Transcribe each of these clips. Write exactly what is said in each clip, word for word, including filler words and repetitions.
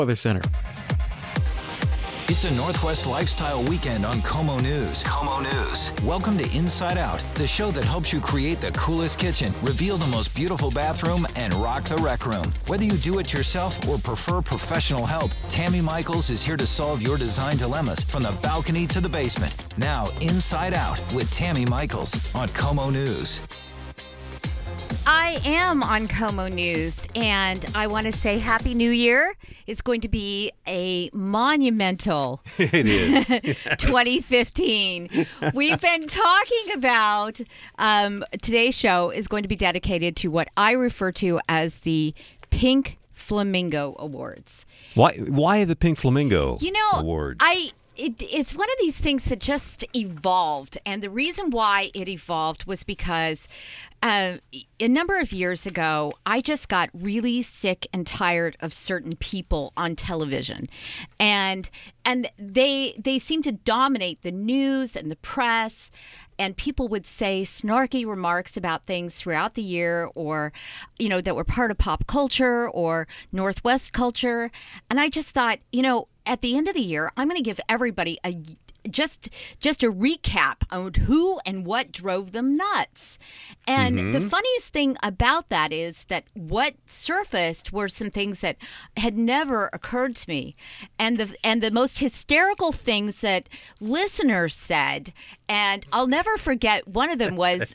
Weather Center. It's a Northwest lifestyle weekend on Como News. Como News. Welcome to Inside Out, the show that helps you create the coolest kitchen, reveal the most beautiful bathroom, and rock the rec room. Whether you do it yourself or prefer professional help, Tammy Michaels is here to solve your design dilemmas from the balcony to the basement. Now, Inside Out with Tammy Michaels on Como News. I am on Como News, and I want to say Happy New Year. It's going to be a monumental It is. Yes. twenty fifteen. We've been talking about um, today's show is going to be dedicated to what I refer to as the Pink Flamingo Awards. Why Why the Pink Flamingo You know, Award? I it, it's one of these things that just evolved, and the reason why it evolved was because uh, a number of years ago, I just got really sick and tired of certain people on television, and and they they seemed to dominate the news and the press. And people would say snarky remarks about things throughout the year, or, you know, that were part of pop culture or Northwest culture. And I just thought, you know, at the end of the year, I'm going to give everybody a just just a recap on who and what drove them nuts. And Mm-hmm. the funniest thing about that is that what surfaced were some things that had never occurred to me. And the and the most hysterical things that listeners said, and I'll never forget, one of them was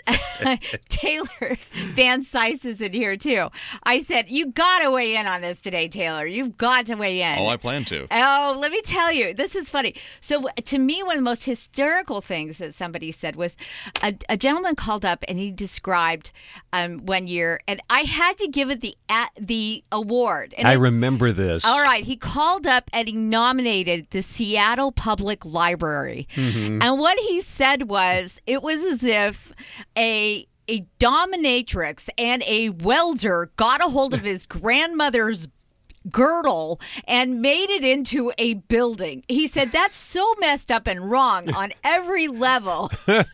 Taylor Van Sice is in here too. I said, you got to weigh in on this today, Taylor. You've got to weigh in. Oh, I plan to. Oh, let me tell you, this is funny. So to me, one of the most hysterical things that somebody said was a, a gentleman called up and he described um, one year, and I had to give it the at, the award. And I it- remember this. All right, he called up and he nominated the Seattle Public Library. Mm-hmm. And what he said was, it was as if a a dominatrix and a welder got a hold of his grandmother's girdle and made it into a building. He said that's so messed up and wrong on every level.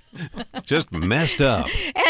Just messed up.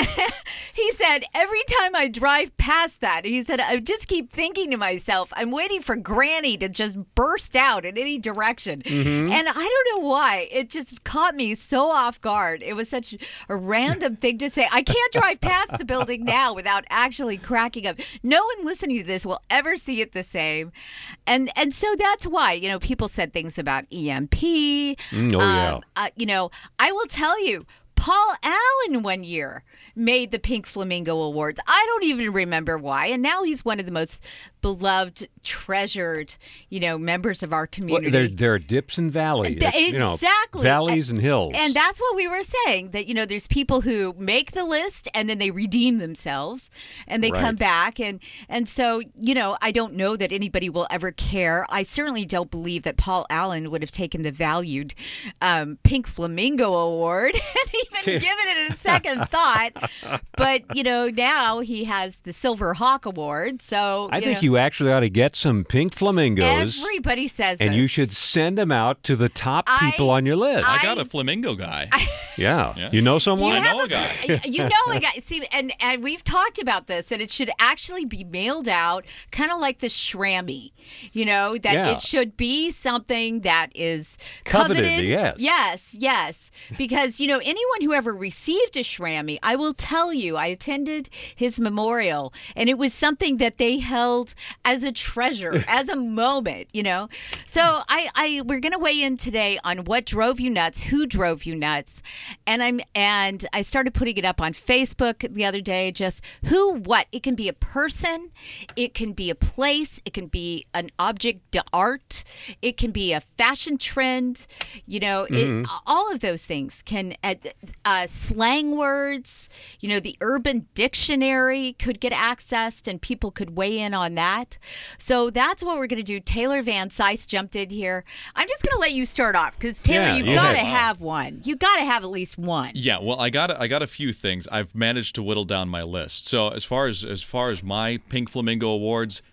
He said, every time I drive past that, he said, I just keep thinking to myself, I'm waiting for Granny to just burst out in any direction. Mm-hmm. And I don't know why. It just caught me so off guard. It was such a random thing to say. I can't drive past the building now without actually cracking up. No one listening to this will ever see it the same. And and so that's why, you know, people said things about E M P. Mm, oh, yeah. Um, uh, you know, I will tell you, Paul Allen one year made the Pink Flamingo Awards. I don't even remember why. And now he's one of the most beloved, treasured, you know, members of our Well, community. there, there are dips and valleys. Th- you know, exactly. valleys and hills. And that's what we were saying, that, you know, there's people who make the list and then they redeem themselves and they Right. come back. And, and so, you know, I don't know that anybody will ever care. I certainly don't believe that Paul Allen would have taken the valued um, Pink Flamingo Award and even given it a second thought. But, you know, now he has the Silver Hawk Award. So, I you think know, you actually ought to get some pink flamingos. everybody says and this. you should send them out to the top I- people on your list. I I- got a flamingo guy. yeah. Yeah. You know You someone? I have know a guy. You know a guy. See, and, and we've talked about this, that it should actually be mailed out, kind of like the Shrammy. You know, that Yeah. it should be something that is Coveted, coveted. yes. Yes, yes. Because, you know, anyone who ever received a Shrammy, I will tell you, I attended his memorial, and it was something that they held as a treasure, as a moment, you know. So I, I we're gonna weigh in today on what drove you nuts, who drove you nuts. And I'm and I started putting it up on Facebook the other day, just who, what. It can be a person, it can be a place, it can be an object d'art, it can be a fashion trend, you know, it, all of those things can, uh, uh, slang words, you know, the Urban Dictionary could get accessed and people could weigh in on that. So that's what we're going to do. Taylor Van Sice jumped in here. I'm just going to let you start off because, Taylor, Yeah, you've you got to have- have one. You've got to have at least one. Yeah, well, I got a, I got a few things. I've managed to whittle down my list. So as far as as far as my Pink Flamingo Awards,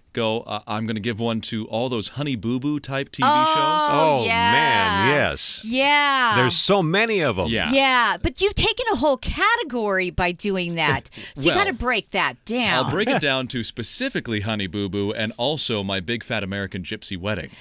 go, uh, I'm going to give one to all those Honey Boo Boo type T V Oh, shows. Oh, yeah. man, yes. Yeah. There's so many of them. Yeah. Yeah, but you've taken a whole category by doing that. So you Well, got to break that down. I'll break it down to specifically Honey Boo Boo and also My Big Fat American Gypsy Wedding.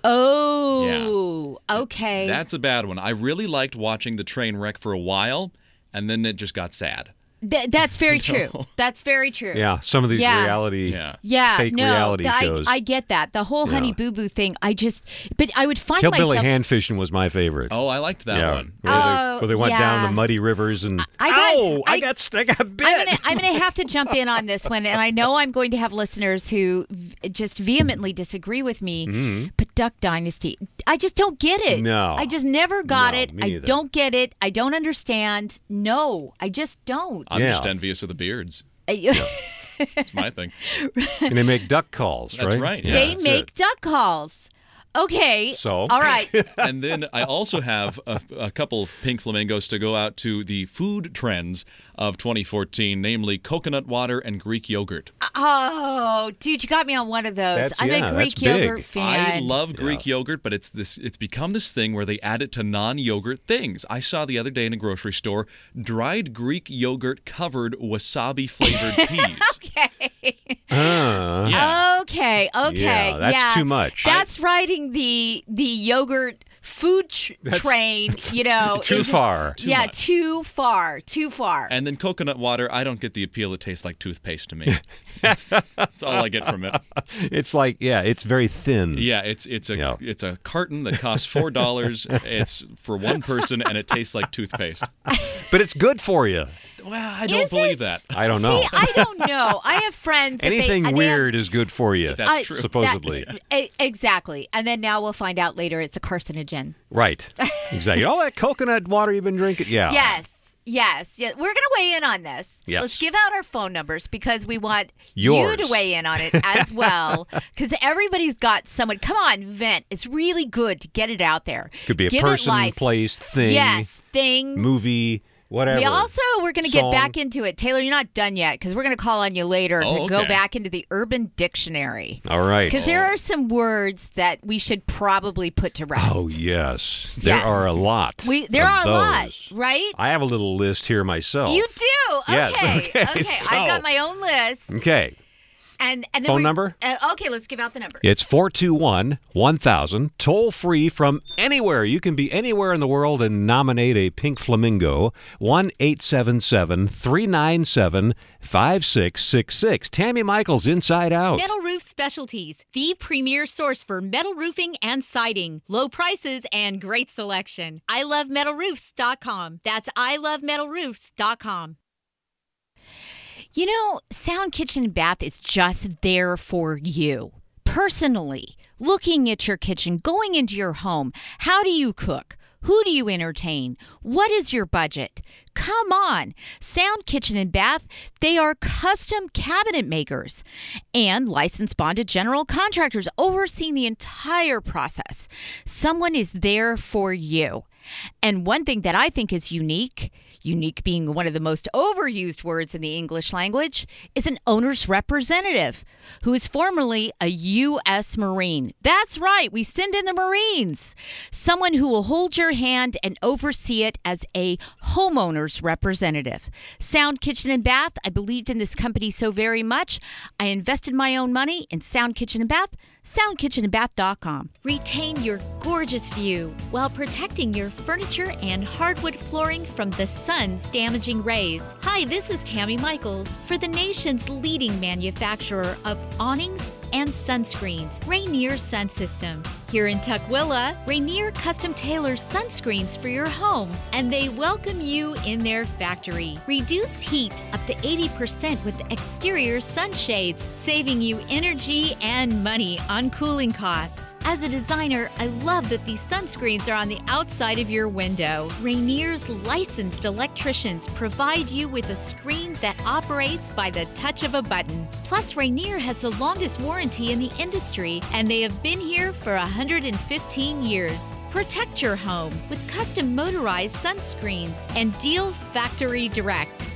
Oh, okay. That's a bad one. I really liked watching the train wreck for a while, and then it just got sad. Th- that's very true. That's very true. Yeah, some of these Yeah. reality, Yeah. Yeah, fake no, reality th- I, shows. I get that. The whole Yeah. Honey Boo Boo thing, I just, but I would find Hillbilly myself. hand fishing was my favorite. Oh, I liked that yeah, one. Where, Oh, they, where they went down yeah. the muddy rivers and I got- ow, I, I- got st- I got bit. I'm gonna, I'm gonna have to jump in on this one, and I know I'm going to have listeners who v- just vehemently disagree with me. But Duck Dynasty, I just don't get it. Mm-hmm. No. I just never got No, it. me I neither. don't get it. I don't understand. No, I just don't. I'm Yeah. just envious of the beards. I- That's my thing. and they make duck calls, That's right? right, yeah. they that's make it. duck calls. Okay. So? all right. And then I also have a, a couple pink flamingos to go out to the food trends of twenty fourteen, namely coconut water and Greek yogurt. Oh, dude, you got me on one of those. That's- I'm yeah, a Greek that's big. yogurt fan. I love Greek yogurt, but it's this it's become this thing where they add it to non-yogurt things. I saw the other day in a grocery store dried Greek yogurt covered wasabi flavored peas. Okay. Uh, Yeah. Okay. Okay. Yeah, that's yeah. too much. That's riding the the yogurt food tr- That's- train. You know, too into- far. Too yeah, much. too far. Too far. And then coconut water, I don't get the appeal. It tastes like toothpaste to me. that's, that's all I get from it. It's like, yeah, it's very thin. Yeah, it's it's a Yeah. it's a carton that costs four dollars. It's for one person, and it tastes like toothpaste. But it's good for you. Well, I don't Is believe it? that. I don't know. See, I don't know. I have friends. that Anything they, they have- weird is good for you. That's I- true. Supposedly. that- e- exactly. And then now we'll find out later it's a carcinogen. Right. Exactly. All that coconut water you've been drinking. Yeah. Yes. Yes. Yeah. We're going to weigh in on this. Yes. Let's give out our phone numbers because we want Yours. you to weigh in on it as well. Because everybody's got someone. Come on, vent. It's really good to get it out there. Could be a Give it person, life. place, thing, Yes. Thing. movie, whatever. We also we're going to get Song. back into it. Taylor, you're not done yet because we're going to call on you later Oh, to go okay. back into the Urban Dictionary. All right. Because there are some words that we should probably put to rest. Oh, yes. There Yes. are a lot. We there of are a lot, those. right? I have a little list here myself. You do. Yes, Okay. okay, Okay. so- I've got my own list. Okay. And and then Phone we- number? Uh, okay, let's give out the number. It's four two one, one thousand, toll free from anywhere. You can be anywhere in the world and nominate a pink flamingo. one eight seven seven, three nine seven, five six six six. Tammy Michaels, Inside Out. Metal Roof Specialties, the premier source for metal roofing and siding. Low prices and great selection. I love metal roofs dot com. That's I love metal roofs dot com. You know, Sound Kitchen and Bath is just there for you. Personally, looking at your kitchen, going into your home, how do you cook? Who do you entertain? What is your budget? Come on. Sound Kitchen and Bath, they are custom cabinet makers and licensed bonded general contractors overseeing the entire process. Someone is there for you. And one thing that I think is unique, unique being one of the most overused words in the English language, is an owner's representative who is formerly a U S Marine. That's right, we send in the Marines. Someone who will hold your hand and oversee it as a homeowner's representative. Sound Kitchen and Bath, I believed in this company so very much, I invested my own money in Sound Kitchen and Bath, sound kitchen and bath dot com. Retain your gorgeous view while protecting your furniture and hardwood flooring from the sun's damaging rays. Hi, this is Tammy Michaels for the nation's leading manufacturer of awnings and sunscreens, Rainier Sun System. Here in Tukwila, Rainier custom tailors sunscreens for your home, and they welcome you in their factory. Reduce heat up to eighty percent with exterior sunshades, saving you energy and money on cooling costs. As a designer, I love that these sunscreens are on the outside of your window. Rainier's licensed electricians provide you with a screen that operates by the touch of a button. Plus, Rainier has the longest warranty in the industry, and they have been here for one hundred fifteen years. Protect your home with custom motorized sunscreens and deal factory direct.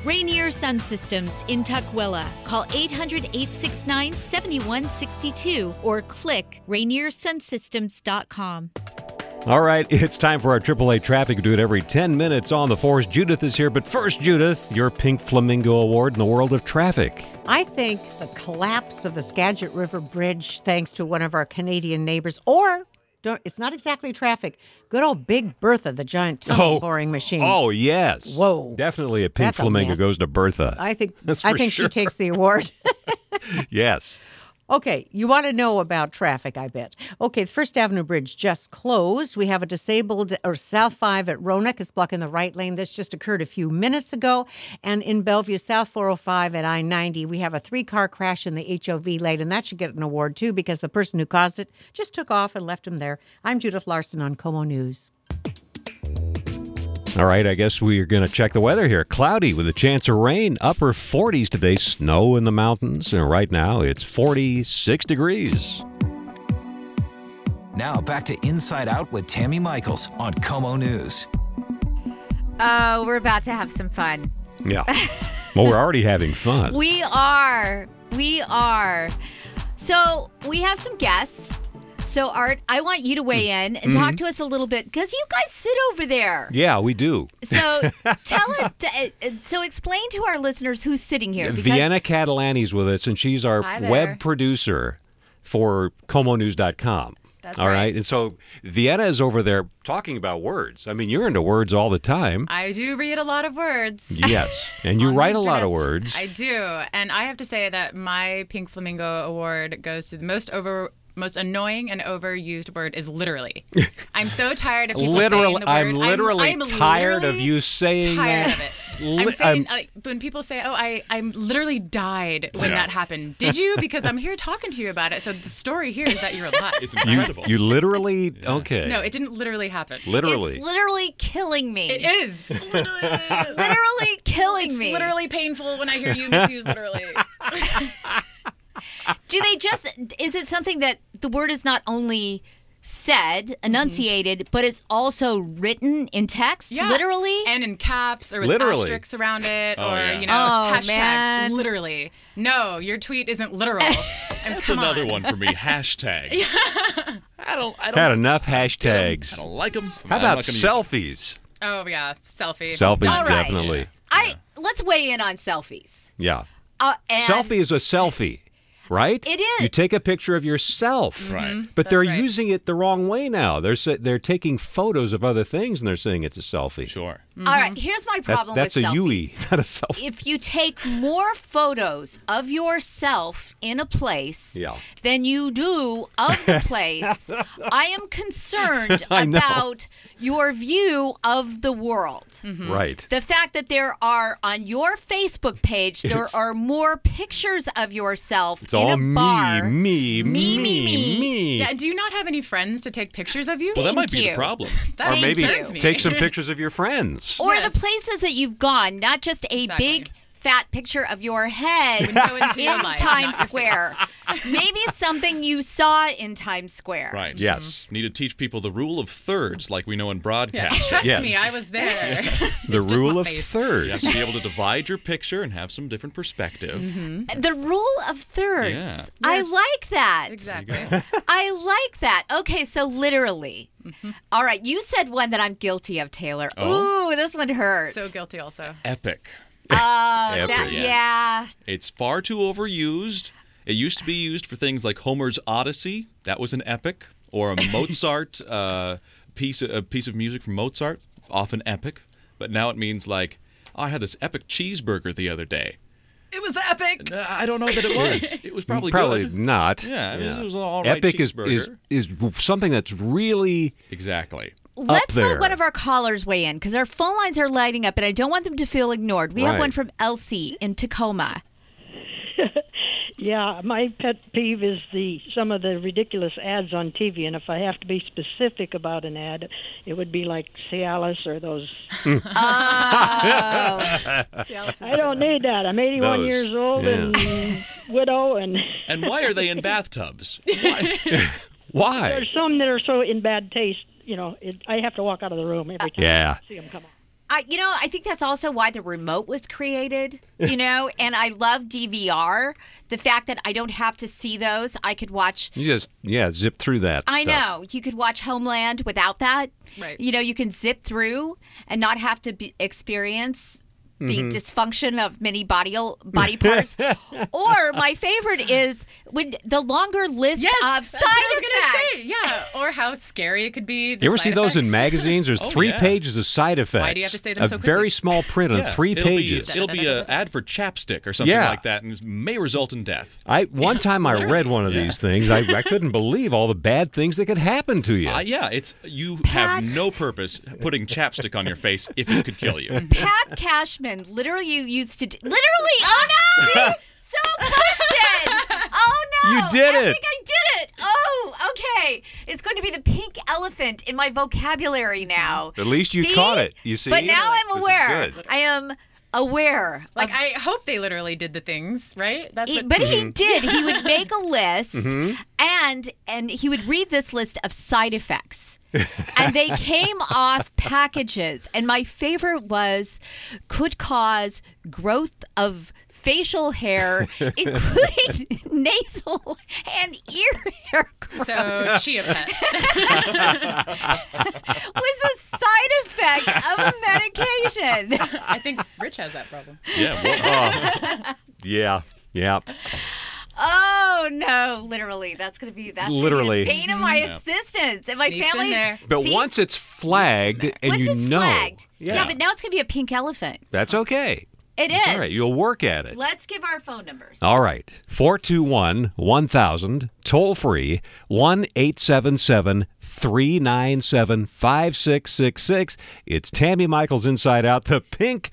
Rainier Sun Systems in Tukwila. Call eight hundred, eight six nine, seven one six two or click rainier sun systems dot com. All right, it's time for our triple A traffic. We do it every ten minutes on the force. Judith is here, but first, Judith, your Pink Flamingo Award in the world of traffic. I think the collapse of the Skagit River Bridge, thanks to one of our Canadian neighbors, or don't, it's not exactly traffic, good old Big Bertha, the giant tunnel boring machine. Oh, yes. Whoa. Definitely a Pink That's a Flamingo mess. goes to Bertha. I think That's I for think sure. she takes the award. Yes. Okay, you want to know about traffic, I bet. Okay, the First Avenue Bridge just closed. We have a disabled, or South five at Roanoke is blocking the right lane. This just occurred a few minutes ago. And in Bellevue, South four oh five at I ninety, we have a three-car crash in the H O V lane, and that should get an award, too, because the person who caused it just took off and left him there. I'm Judith Larson on KOMO News. All right, I guess we're going to check the weather here. Cloudy with a chance of rain, upper forties today, snow in the mountains, and right now it's forty-six degrees. Now back to Inside Out with Tammy Michaels on KOMO News. Oh, we're about to have some fun. Yeah. Well, we're already having fun. We are. We are. So we have some guests. So, Art, I want you to weigh in and talk to us a little bit, because you guys sit over there. Yeah, we do. So, tell it. Uh, so, explain to our listeners who's sitting here. Because Vienna Catalani's with us, and she's our Hi there. web producer for Komo News dot com. That's all right. right. And so Vienna is over there talking about words. I mean, you're into words all the time. I do read a lot of words. Yes. And you on the write a lot of internet. words. I do. And I have to say that my Pink Flamingo Award goes to the most over most annoying and overused word is literally. I'm so tired of people Literally, saying the word. I'm literally I'm, I'm tired literally of you saying tired that. of it. Li- I'm saying, I'm- like, when people say, oh, I, I literally died when Yeah. that happened. Did you? Because I'm here talking to you about it. So the story here is that you're alive. It's You, incredible. you literally, okay. No, it didn't literally happen. Literally. it's literally killing me. It is. literally killing It's me. literally painful when I hear you misuse literally. Do they just, is it something that the word is not only said, enunciated, but it's also written in text, Yeah. literally? And in caps or with Literally. asterisks around it, Oh, or, yeah. you know, Oh, hashtag man. literally. No, your tweet isn't literal. And That's come another on. one for me. Hashtag. I don't. I don't. Had enough I hashtags. don't like them. How about selfies? Oh, yeah, selfie. Selfies, All right. definitely. I let's weigh in on selfies. Yeah. Uh, and Selfie is a selfie, right? It is. You take a picture of yourself. Right. But they're right. using it the wrong way now. They're sa- they're taking photos of other things and they're saying it's a selfie. Sure. All right, here's my That's, problem that's with a selfies. U E, not a selfie. If you take more photos of yourself in a place Yeah. than you do of the place, I am concerned I know. about your view of the world. Right. The fact that there are on your Facebook page, there It's- are more pictures of yourself It's in all a bar. me, me, Me, me, me, me. me. Yeah, do you not have any friends to take pictures of you? Well, that might Thank be you. the problem. that Or maybe concerns me. take some pictures of your friends. Or Yes. the places that you've gone, not just a Exactly. big fat picture of your head When you go into your in life, Times not your Square. Maybe something you saw in Times Square. Right. Yes. Need to teach people the rule of thirds, like we know in Yeah, broadcast. trust Yes. me, I was there. The It's just rule my of face. You thirds. have to be able to divide your picture and have some different perspective. The rule of thirds. Yeah. I Yes. like that. Exactly. I like that. Okay, so literally. All right, you said one that I'm guilty of, Taylor. Oh. Ooh, this one hurt. So guilty also. Epic. Oh, that, Epic. Yes. yeah. It's far too overused. It used to be used for things like Homer's Odyssey. That was an epic. Or a Mozart uh, piece, a piece of music from Mozart. Often epic. But now it means like, I had this epic cheeseburger the other day. It was epic. Uh, I don't know that it was. It was probably Probably good. not. Yeah, it was- it was an all right Epic is, is cheeseburger. is something that's really Exactly. Let's there. let one of our callers weigh in because our phone lines are lighting up and I don't want them to feel ignored. We have Right. one from Elsie in Tacoma. Yeah, my pet peeve is the some of the ridiculous ads on T V, and if I have to be specific about an ad, it would be like Cialis or those. Oh. I don't need that. I'm eighty-one Those, years old yeah. and widow, and And why are they in bathtubs? Why? why? there's some that are so in bad taste. You know, it, I have to walk out of the room every time Yeah. I see them come on. I, you know, I think that's also why the remote was created, you know, and I love D V R. The fact that I don't have to see those, I could watch. You just, yeah, zip through that I stuff. know. You could watch Homeland without that. Right. You know, you can zip through and not have to be, experience the Mm-hmm. dysfunction of many body body parts. Or my favorite is when the longer list Yes, of that's side what I was effects. gonna say. Yeah, or how scary it could be. the You ever see side those in effects. magazines? There's Oh, three yeah. pages of side effects. Why do you have to say them A so quickly? very small print on Yeah, three it'll pages. Be, it'll be an ad for chapstick or something Yeah. like that, and may result in death. I one time I read one of Yeah. these things. I, I couldn't believe all the bad things that could happen to you. Uh, yeah, it's you Pat- have no purpose putting chapstick on your face if it could kill you. Pat Cashman literally used to. Do, literally, oh no! So question! Oh no! You did I it. think I did it. Oh, okay. It's going to be the pink elephant in my vocabulary now. At least you See? caught it. You see? But now I'm This is aware. good. I am aware. Like, of, I hope they literally did the things, right? That's he- what. but Mm-hmm. he did. He would make a list, and and he would read this list of side effects. And they came off packages. And my favorite was could cause growth of facial hair, including nasal and ear hair growth. So chia pet. Was a side effect of a medication. I think Rich has that problem. Yeah, well, Oh, yeah, yeah. Oh no! Literally, that's gonna be that's Literally. gonna be the pain of my existence and my Sneaks in family. there. But See? once it's flagged and Once you it's know, flagged, yeah, but now it's gonna be a pink elephant. that's okay. It is. All right, you'll work at it. Let's give our phone numbers. All right. four two one, one thousand, toll free, one eight seven seven, three nine seven, five six six six. It's Tammy Michaels Inside Out, the pink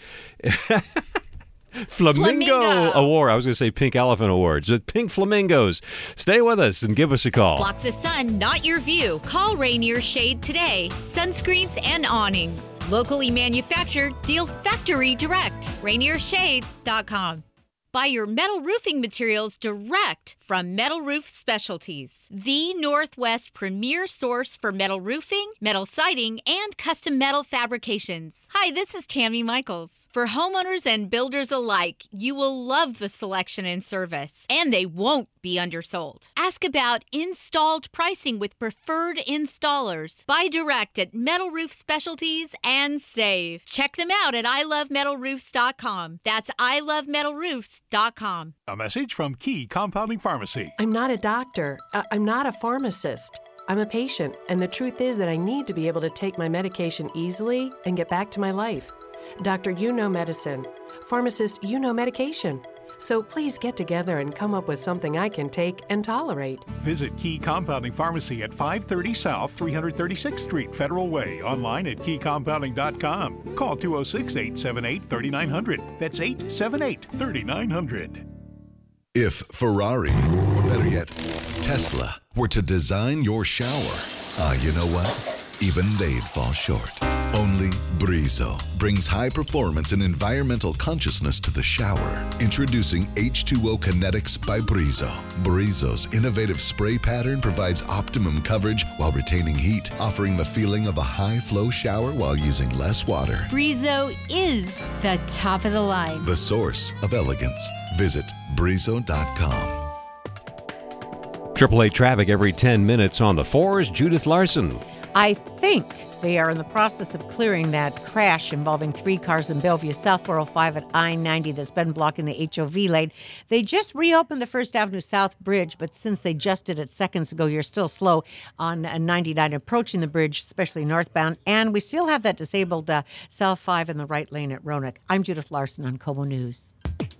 Flamingo, Flamingo. Award. I was going to say Pink Elephant Awards. The Pink Flamingos. Stay with us and give us a call. Block the sun, not your view. Call Rainier Shade today. Sunscreens and awnings. Locally manufactured, deal factory direct. rainier shade dot com. Buy your metal roofing materials direct from Metal Roof Specialties, the Northwest premier source for metal roofing, metal siding, and custom metal fabrications. Hi, this is Tammy Michaels. For homeowners and builders alike, you will love the selection and service, and they won't be undersold. Ask about installed pricing with preferred installers. Buy direct at Metal Roof Specialties and save. Check them out at I love metal roofs dot com. That's I love metal roofs dot com. A message from Key Compounding Pharmacy. I'm not a doctor. I- I'm not a pharmacist. I'm a patient, and the truth is that I need to be able to take my medication easily and get back to my life. Doctor, you know medicine. Pharmacist, you know medication. So please get together and come up with something I can take and tolerate. Visit Key Compounding Pharmacy at five thirty South three hundred thirty-sixth Street, Federal Way. Online at key compounding dot com. Call two oh six, eight seven eight, three nine zero zero. That's eight seven eight, three nine zero zero. If Ferrari, or better yet, Tesla, were to design your shower, ah, you know what? Even they'd fall short. Only Brizo brings high performance and environmental consciousness to the shower. Introducing H two O Kinetics by Brizo. Brizo's innovative spray pattern provides optimum coverage while retaining heat, offering the feeling of a high-flow shower while using less water. Brizo is the top of the line. The source of elegance. Visit brizo dot com. Triple A traffic every ten minutes on the fours. Judith Larson. I think they are in the process of clearing that crash involving three cars in Bellevue South four oh five at I ninety that's been blocking the H O V lane. They just reopened the First Avenue South Bridge, but since they just did it seconds ago, you're still slow on ninety-nine approaching the bridge, especially northbound. And we still have that disabled uh, South five in the right lane at Roanoke. I'm Judith Larson on KOMO News.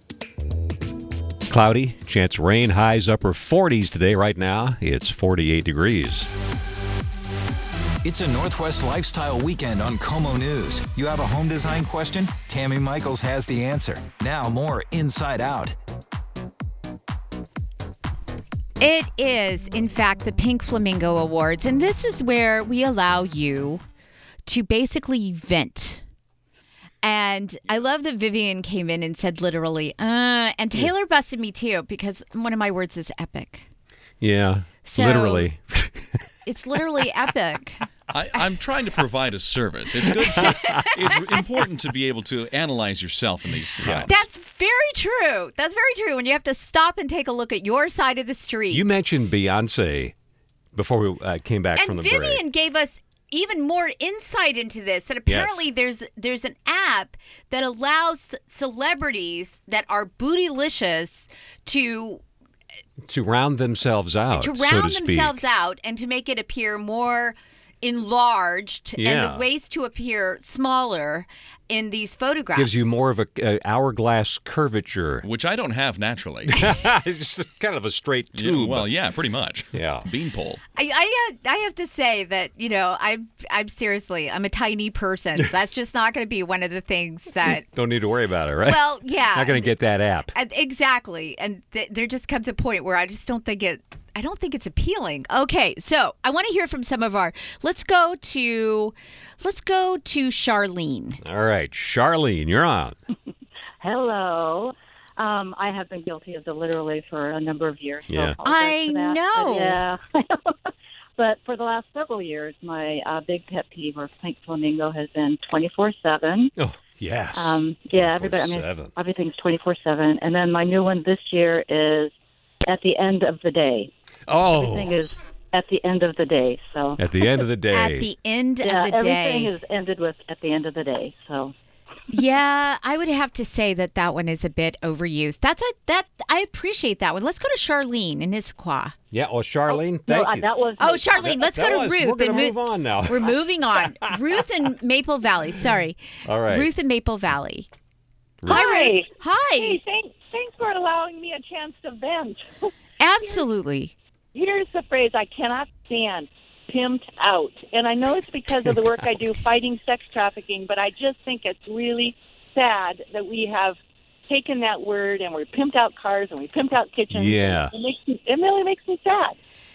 Cloudy, chance of rain, highs upper forties today. Right now, it's forty-eight degrees. It's a Northwest Lifestyle Weekend on KOMO News. You have a home design question? Tammy Michaels has the answer. Now more Inside Out. It is, in fact, the Pink Flamingo Awards, and this is where we allow you to basically vent. And I love that Vivian came in and said literally, uh, and Taylor busted me too, because one of my words is epic. Yeah, So- literally. It's literally epic. I, I'm trying to provide a service. It's good to. It's important to be able to analyze yourself in these times. That's very true. That's very true. When you have to stop and take a look at your side of the street. You mentioned Beyonce before we uh, came back and from the Vivian break. Vivian gave us even more insight into this. That apparently Yes. there's there's an app that allows celebrities that are bootylicious to To round themselves out, to so round to speak. themselves out and to make it appear more enlarged and Yeah. the waist to appear smaller in these photographs. Gives you more of a, a hourglass curvature. Which I don't have naturally. It's just kind of a straight Yeah, tube. well, yeah, pretty much. Yeah. Beanpole. I, I have, I have to say that, you know, I'm, I'm seriously, I'm a tiny person. That's just not going to be one of the things that, Don't need to worry about it, right? well, yeah. Not going to get that app. And- Exactly. And th- there just comes a point where I just don't think it, I don't think it's appealing. Okay, so I want to hear from some of our, let's go to, let's go to Charlene. All right, Charlene, you're on. Hello. Um, I have been guilty of the literally for a number of years. So Yeah. I apologize for that. know. But, yeah. But for the last several years, my uh, big pet peeve or pink flamingo has been twenty-four seven. Oh, yes. Um, yeah, everybody. I mean, twenty-four seven. everything's twenty-four seven. And then my new one this year is at the end of the day. Oh, Everything is at the end of the day. So at the end of the day. At the end yeah, of the everything day. is ended with at the end of the day. So. Yeah, I would have to say that that one is a bit overused. That's a that I appreciate that one. Let's go to Charlene in Issaquah. yeah, well, Charlene, No, thank uh, you. that was Oh, Charlene, let's That go to was- Ruth. We're going and to mo- move on now. We're moving on. Ruth in Maple Valley. Sorry. All right. Ruth in Maple Valley. Ruth. Hi, Ruth. Hi. Hey, thanks, thanks for allowing me a chance to vent. Absolutely. Here's the phrase I cannot stand, pimped out. And I know it's because of the work I do fighting sex trafficking, but I just think it's really sad that we have taken that word and we're pimped out cars and we pimped out kitchens. Yeah. It, makes me, it really makes me sad.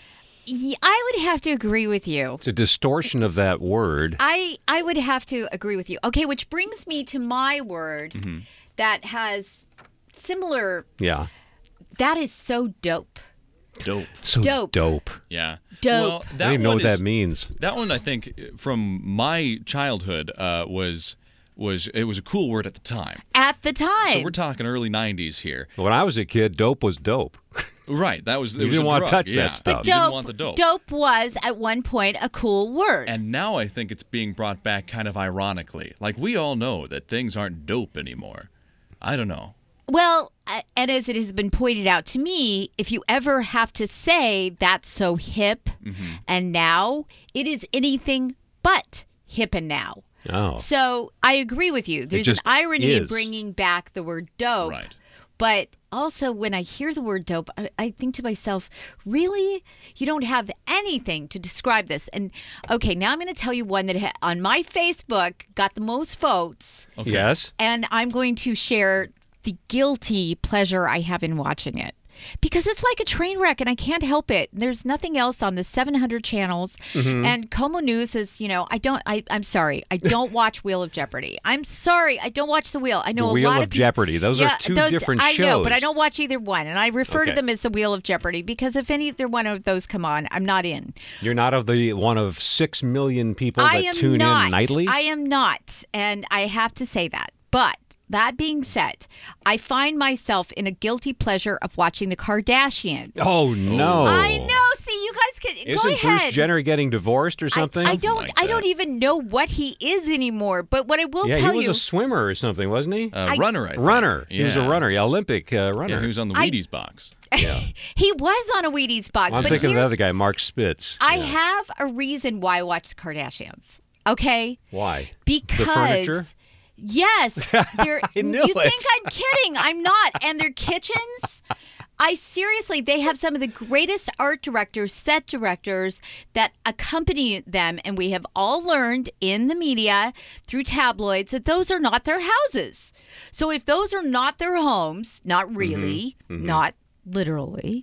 Yeah, I would have to agree with you. It's a distortion of that word. I, I would have to agree with you. Okay, which brings me to my word Mm-hmm. that has similar, Yeah. that is so dope. Dope. So Dope. dope. Yeah. Dope. Well, I that don't even know one what is- that means. That one, I think, from my childhood, uh, was was it was a cool word at the time. At the time. So we're talking early nineties here. When I was a kid, dope was dope. Right. That was. It You was didn't a want to drug, touch yeah. that stuff. You dope, didn't want the dope. dope was at one point a cool word. And now I think it's being brought back kind of ironically. Like, we all know that things aren't dope anymore. I don't know. Well, uh, and as it has been pointed out to me, if you ever have to say that's so hip Mm-hmm. and now, it is anything but hip and now. Oh. So I agree with you. There's an just irony in is. bringing back the word dope. Right. But also, when I hear the word dope, I, I think to myself, really? You don't have anything to describe this. And okay, now I'm going to tell you one that ha- on my Facebook got the most votes. Okay. Yes. And I'm going to share the guilty pleasure I have in watching it. Because it's like a train wreck and I can't help it. There's nothing else on the seven hundred channels. Mm-hmm. And Como News is, you know, I don't, I, I'm sorry. I don't watch Wheel of Jeopardy. I'm sorry. I don't watch The Wheel. I know The a Wheel lot of of people, Jeopardy. Those are two those- different I know, but I shows. don't watch either one. And I refer Okay. to them as The Wheel of Jeopardy because if any either one of those come on, I'm not in. You're not of the one of six million people I that am tune not. in nightly? I am not. And I have to say that. But that being said, I find myself in a guilty pleasure of watching the Kardashians. Oh, no. I know. See, you guys can Isn't go ahead. Bruce Jenner getting divorced or I- something? I, don't. like I that. don't even know what he is anymore. But what I will yeah, tell he was you, a swimmer or something, wasn't he? Uh, I- runner, I think. runner. He was a Yeah. runner, yeah, Olympic uh, runner. Yeah, he was on the I- Wheaties box. Yeah. he was on a Wheaties box. I'm but thinking of the here's- other guy, Mark Spitz. I Yeah. have a reason why I watch the Kardashians. Okay, Why? because The furniture? yes, they're, I knew you it. think I'm kidding? I'm not. And their kitchens. I seriously, they have some of the greatest art directors, set directors that accompany them. And we have all learned in the media through tabloids that those are not their houses. So if those are not their homes, not really, not literally,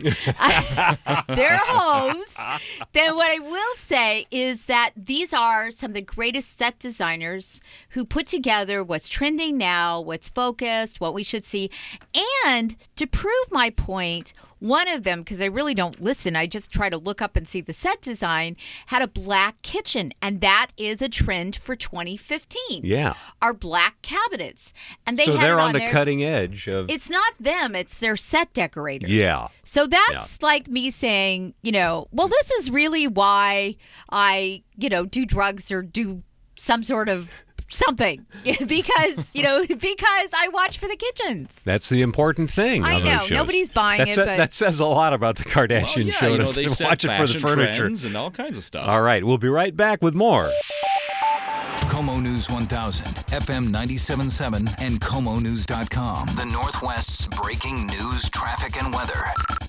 their homes, then what I will say is that these are some of the greatest set designers who put together what's trending now, what's focused, what we should see. And to prove my point, one of them, because I really don't listen, I just try to look up and see the set design, had a black kitchen. And that is a trend for twenty fifteen. Yeah. Our black cabinets. And they so had they're it on, on the there. cutting edge of. It's not them, it's their set decorators. Yeah. So that's yeah. like me saying, you know, well, this is really why I, you know, do drugs or do some sort of something because, you know, because I watch for the kitchens. That's the important thing. I on know. those shows. Nobody's buying That's it. A, but that says a lot about the Kardashian well, yeah, show. You know, to they set watch it for the fashion furniture trends and all kinds of stuff. All right. We'll be right back with more. Como News one thousand, F M ninety-seven point seven, and Como News dot com. The Northwest's breaking news, traffic, and weather.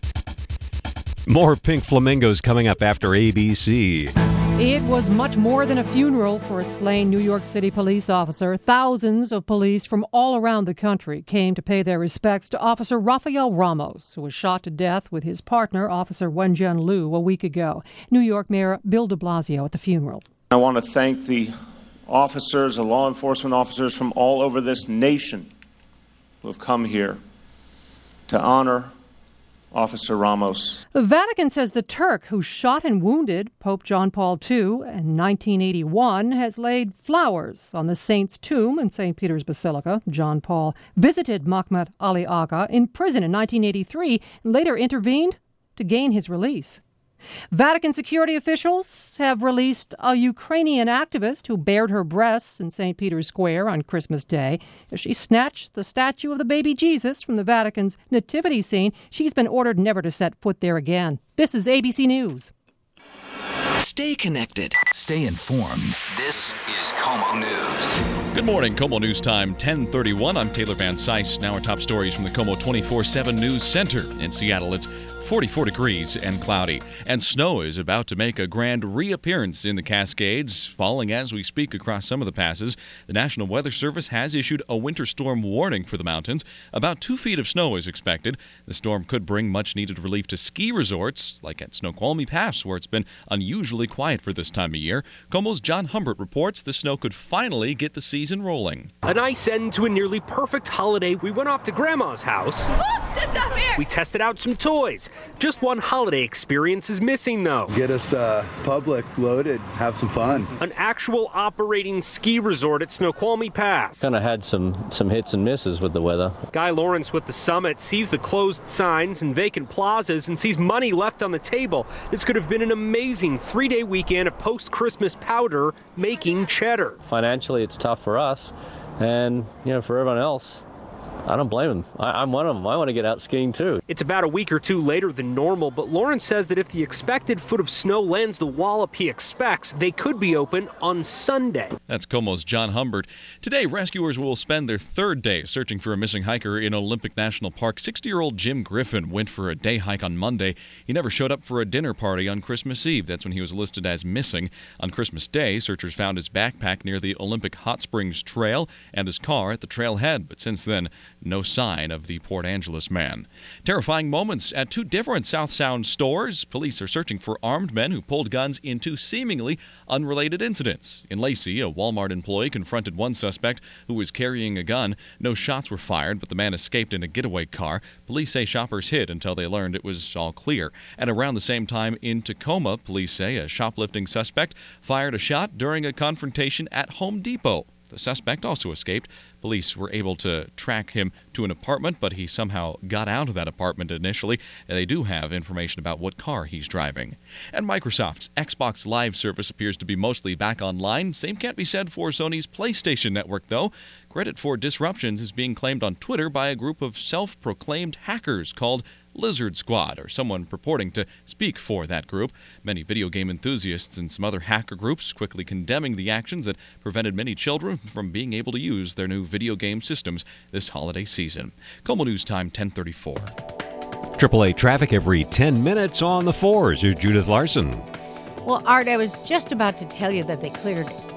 More Pink Flamingos coming up after A B C. It was much more than a funeral for a slain New York City police officer. Thousands of police from all around the country came to pay their respects to Officer Rafael Ramos, who was shot to death with his partner, Officer Wenjun Liu, a week ago. New York Mayor Bill de Blasio at the funeral. I want to thank the officers, the law enforcement officers from all over this nation who have come here to honor Officer Ramos. The Vatican says the Turk who shot and wounded Pope John Paul the Second in nineteen eighty-one has laid flowers on the saint's tomb in Saint Peter's Basilica. John Paul visited Mahmoud Ali Agha in prison in nineteen eighty-three and later intervened to gain his release. Vatican security officials have released a Ukrainian activist who bared her breasts in Saint Peter's Square on Christmas Day. As she snatched the statue of the baby Jesus from the Vatican's nativity scene, she's been ordered never to set foot there again. This is A B C News. Stay connected. Stay informed. This is Como News. Good morning, Como News Time, ten thirty-one. I'm Taylor Van Sice. Now our top stories from the Como twenty-four seven News Center. In Seattle, it's forty-four degrees and cloudy. And snow is about to make a grand reappearance in the Cascades, falling as we speak across some of the passes. The National Weather Service has issued a winter storm warning for the mountains. About two feet of snow is expected. The storm could bring much-needed relief to ski resorts, like at Snoqualmie Pass, where it's been unusually quiet for this time of year. Como's John Humbert reports the snow could finally get the season rolling. A nice end to a nearly perfect holiday. We went off to Grandma's house. Look, this up here. We tested out some toys. Just one holiday experience is missing, though. Get us uh, public, loaded, have some fun. An actual operating ski resort at Snoqualmie Pass. Kind of had some, some hits and misses with the weather. Guy Lawrence with the Summit sees the closed signs and vacant plazas and sees money left on the table. This could have been an amazing three-day weekend of post-Christmas powder making cheddar. Financially, it's tough for us, and you know, for everyone else, I don't blame them. I, I'm one of them. I want to get out skiing too. It's about a week or two later than normal, but Lawrence says that if the expected foot of snow lands the wallop he expects, they could be open on Sunday. That's Como's John Humbert. Today, rescuers will spend their third day searching for a missing hiker in Olympic National Park. sixty-year-old Jim Griffin went for a day hike on Monday. He never showed up for a dinner party on Christmas Eve. That's when he was listed as missing. On Christmas Day, searchers found his backpack near the Olympic Hot Springs Trail and his car at the trailhead, but since then, no sign of the Port Angeles man. Terrifying moments at two different South Sound stores. Police are searching for armed men who pulled guns in two seemingly unrelated incidents. In Lacey, a Walmart employee confronted one suspect who was carrying a gun. No shots were fired, but the man escaped in a getaway car. Police say shoppers hid until they learned it was all clear. And around the same time in Tacoma, police say a shoplifting suspect fired a shot during a confrontation at Home Depot. The suspect also escaped. Police were able to track him to an apartment, but he somehow got out of that apartment initially. And they do have information about what car he's driving. And Microsoft's Xbox Live service appears to be mostly back online. Same can't be said for Sony's PlayStation Network, though. Credit for disruptions is being claimed on Twitter by a group of self-proclaimed hackers called Lizard Squad, or someone purporting to speak for that group. Many video game enthusiasts and some other hacker groups quickly condemning the actions that prevented many children from being able to use their new video game systems this holiday season. Como News Time, ten thirty-four. triple A traffic every ten minutes on the fours. Here's Judith Larson. Well, Art, I was just about to tell you that they cleared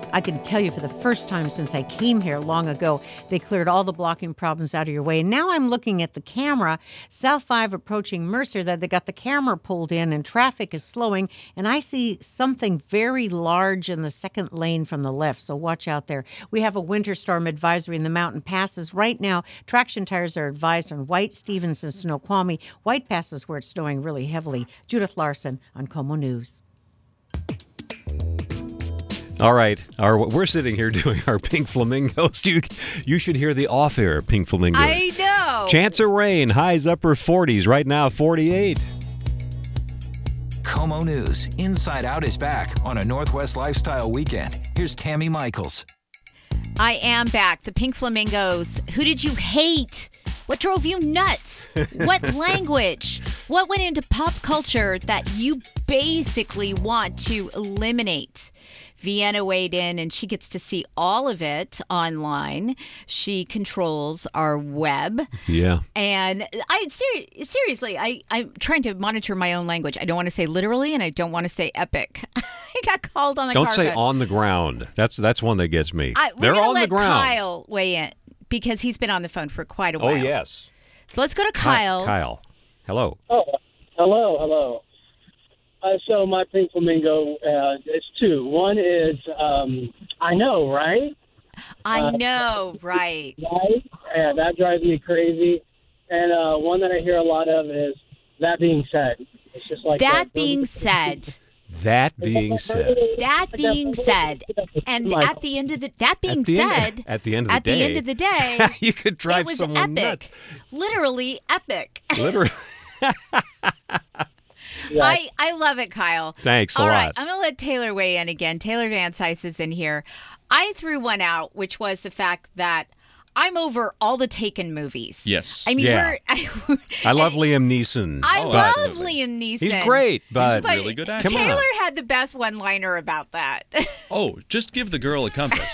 I can tell you for the first time since I came here long ago, they cleared all the blocking problems out of your way. And now I'm looking at the camera, South five approaching Mercer, that they got the camera pulled in and traffic is slowing. And I see something very large in the second lane from the left, so watch out there. We have a winter storm advisory in the mountain passes. Right now, traction tires are advised on White, Stevens, and Snoqualmie. White passes where it's snowing really heavily. Judith Larson on KOMO News. All right, our, we're sitting here doing our Pink Flamingos. You, you should hear the off-air Pink Flamingos. I know. Chance of rain, highs upper forties, right now forty-eight. KOMO News, Inside Out is back on a Northwest Lifestyle weekend. Here's Tammy Michaels. I am back. The Pink Flamingos. Who did you hate? What drove you nuts? What language? What went into pop culture that you basically want to eliminate? Vienna weighed in, and she gets to see all of it online. She controls our web. Yeah. And I ser- seriously, I, I'm trying to monitor my own language. I don't want to say literally, and I don't want to say epic. I got called on the Don't carpet. say on the ground. That's that's one that gets me. I, we're They're gonna on let the ground. Kyle weigh in because he's been on the phone for quite a while. Oh, yes. So let's go to Kyle. Hi, Kyle. Hello. Oh, hello, hello. Uh, so my Pink Flamingo, uh, it's two. One is, um, I know, right? I Uh, know, right. Right? Yeah, that drives me crazy. And uh, one that I hear a lot of is, that being said. It's just like That being said. That being said. That being said, and at the end of the that being At the end- said, at the end of the at the day. end of the day, You could drive it was someone epic, literally epic. Literally. I I love it, Kyle. Thanks a All right, lot. I'm gonna let Taylor weigh in again. Taylor Van Cise is in here. I threw one out, which was the fact that I'm over all the Taken movies. Yes. I mean, Yeah. we're. I, I love Liam Neeson. I but- love Liam Neeson. He's great, but He's a really good actor. Come Taylor on. had the best one-liner about that. Oh, just give the girl a compass.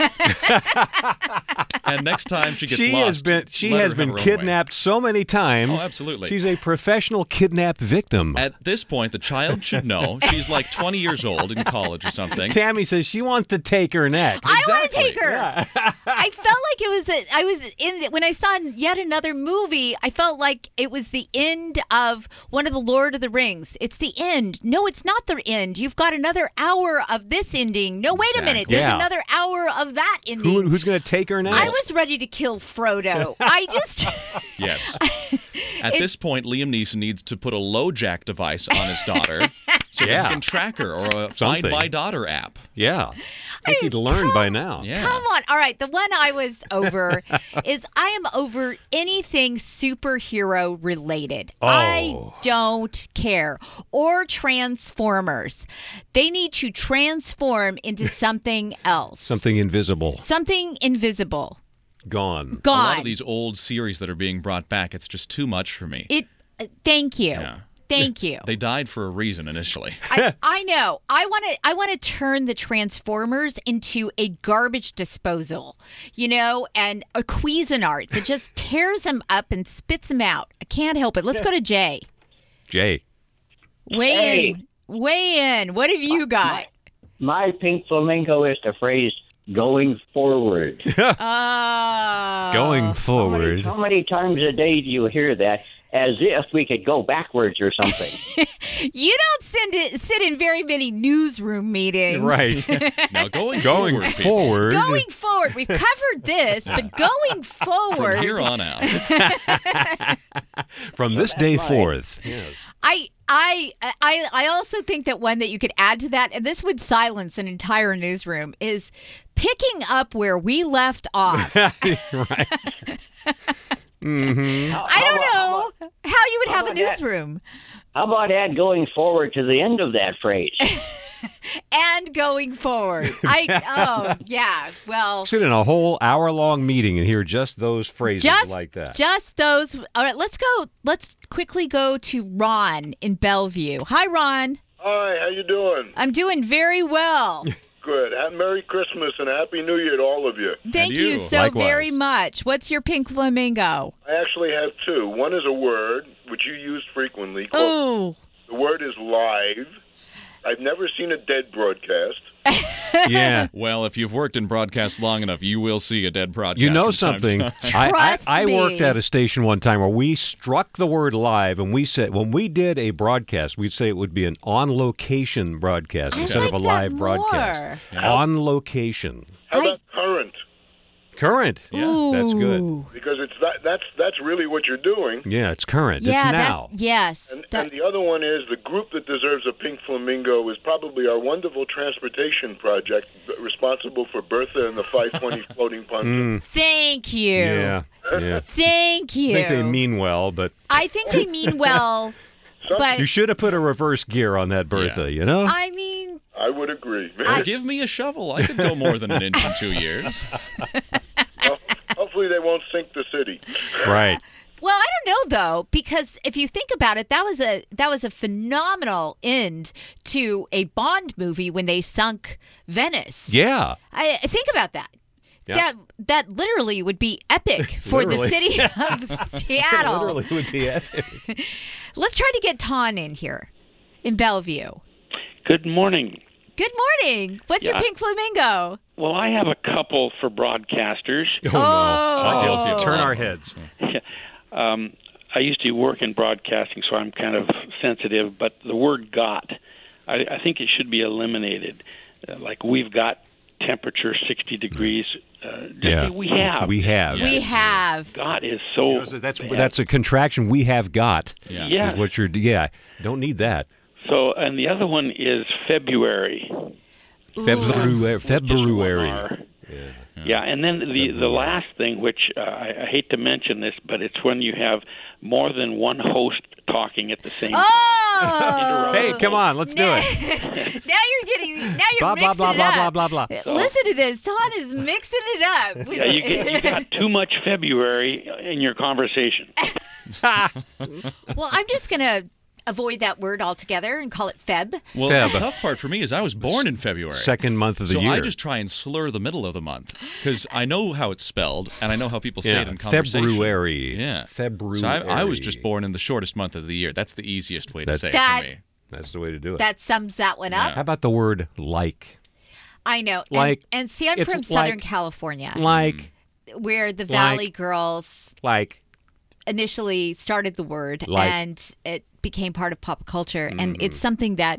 And next time she gets she lost, has been she let has her been have her own way. kidnapped so many times. Oh, absolutely. She's a professional kidnap victim. At this point, the child should know. She's like twenty years old in college or something. Tammy says she wants to take her next. I want to take her. I felt like it was. A, I was in when I saw yet another movie. I felt like it was the end of one of the Lord of the Rings. It's the end. No, it's not the end. You've got another hour of this ending. No, wait a minute. There's Yeah. another hour of that ending. Who, who's going to take her next? I was ready to kill Frodo. I just. Yes. At It- this point, Liam Neeson needs to put a LoJack device on his daughter so Yeah. that he can track her, or a Find Something. My Daughter app. Yeah. I think he'd learn by now. Yeah. Come on. All right. The one I was over is I am over anything superhero related. Oh. I don't care. Or Transformers. They need to transform into something else. Something invisible. Something invisible. Gone. A lot Gone. of these old series that are being brought back, it's just too much for me. It. uh, Thank you. Yeah. Thank you. They died for a reason initially. I, I know. I want to. I want to turn the Transformers into a garbage disposal, you know, and a Cuisinart that just tears them up and spits them out. I can't help it. Let's go to Jay. Jay. Weigh Hey. in. Weigh in. What have you got? My Pink Flamingo is the phrase going forward. Oh. Going forward. How many times a day do you hear that? As if we could go backwards or something. You don't send it, sit in very many newsroom meetings. Right. Now going Going forward, people. forward. Going forward, we've covered this, but going forward, From here on out. From this day forth. I, I, I, I also think that one that you could add to that, and this would silence an entire newsroom, is picking up where we left off. Right. Mm-hmm. I don't know how you would how have a about that? newsroom. How about that going forward to the end of that phrase? And going forward. I oh yeah. Well, Sit in a whole hour-long meeting and hear just those phrases just like that. just those. All right, let's go. Let's quickly go to Ron in Bellevue. Hi, Ron. Hi, how you doing? I'm doing very well. Good. Ha- Merry Christmas and Happy New Year to all of you. Thank you, so very much. What's your pink flamingo? I actually have two. One is a word, which you use frequently. Oh. The word is live. I've never seen a dead broadcast. Yeah. Well, if you've worked in broadcast long enough, you will see a dead broadcast. You know from time to something? time. I, I, Trust I worked me. at a station one time where we struck the word live, and we said when we did a broadcast, we'd say it would be an on-location broadcast I instead like of a that live more. broadcast. Yeah. On location. How about current? Current. Ooh. That's good. Because it's that, that's that's really what you're doing. Yeah, it's current. Yeah, it's that- now. yes. And, that- and the other one is the group that deserves a pink flamingo is probably our wonderful transportation project responsible for Bertha and the five twenty floating punch. Mm, Thank you. yeah. Yeah. Thank you. I think they mean well, but I think they mean well, but you should have put a reverse gear on that Bertha, you know? I mean, I would agree. Well, give me a shovel. I could go more than an inch in two years. Well, hopefully they won't sink the city. Right. well, I don't know though, because if you think about it, that was a that was a phenomenal end to a Bond movie when they sunk Venice. Yeah. I I think about that. Yeah. That that literally would be epic for the Literally. city of Seattle. Literally would be epic. Let's try to get Ton in here in Bellevue. Good morning. Good morning. What's your Yeah. pink flamingo? Well, I have a couple for broadcasters. Oh, no. Oh. Guilty of Turn our heads. um, I used to work in broadcasting, so I'm kind of sensitive, but the word got, I, I think it should be eliminated. Uh, like, we've got temperature sixty degrees. Uh, Yeah. We have. We have. We have. God is so. That's that's a contraction. We have got. Yeah. Yes. Is what you're. Yeah. Don't need that. So, and the other one is February. February. February. R. Yeah, and then the the last thing, which uh, I, I hate to mention this, but it's when you have more than one host talking at the same time. Oh! Hey, come on, let's do it. now you're getting. Now you're Blah, blah, mixing blah, it blah, up. blah, blah, blah. Listen to this. Ton is mixing it up. Yeah, you, get, you got too much February in your conversation. Well, I'm just gonna avoid that word altogether and call it Feb. Well, Feb. the tough part for me is I was born in February. Second month of the so year. I just try and slur the middle of the month because I know how it's spelled and I know how people say Yeah, it in conversation. February. Yeah. February. So I, I was just born in the shortest month of the year. That's the easiest way to That's- say That- it for me. That's the way to do it. That sums that one up. How about the word like? I know. And, Like, and see, I'm it's from Southern like- California, Like. where the Valley Like. Girls Like. initially started the word, Like. and it became part of pop culture. And Mm-hmm. it's something that